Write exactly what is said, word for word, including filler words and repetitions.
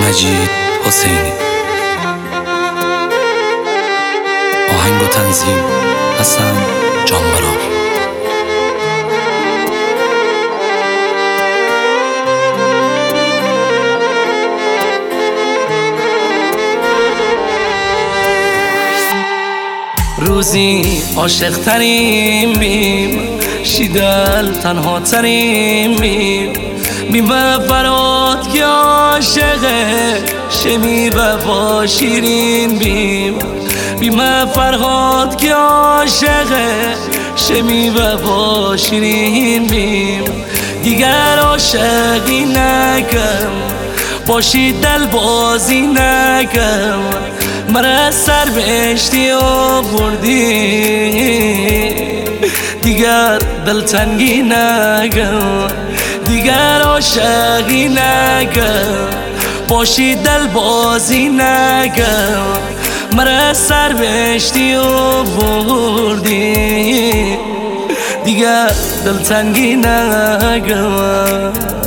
مجید حسینی. آهنگ و تنظیم حسن جانبرار. روزی عاشق تریم بیم، شیدل تنها تریم بیم، بیم فراد که عاشقه شمی وفا شیرین بیم، بیم فرهاد که عاشقه شمی وفا شیرین بیم. دیگر عاشقی نکم باشی دل بازی نکم، مرا سر بهشتی آوردی دیگر دلتنگی نکن، دیگر عاشقی نکن باشی دل بازی نکن، مرا سر بهشتی آوردی دیگر دلتنگی نکن.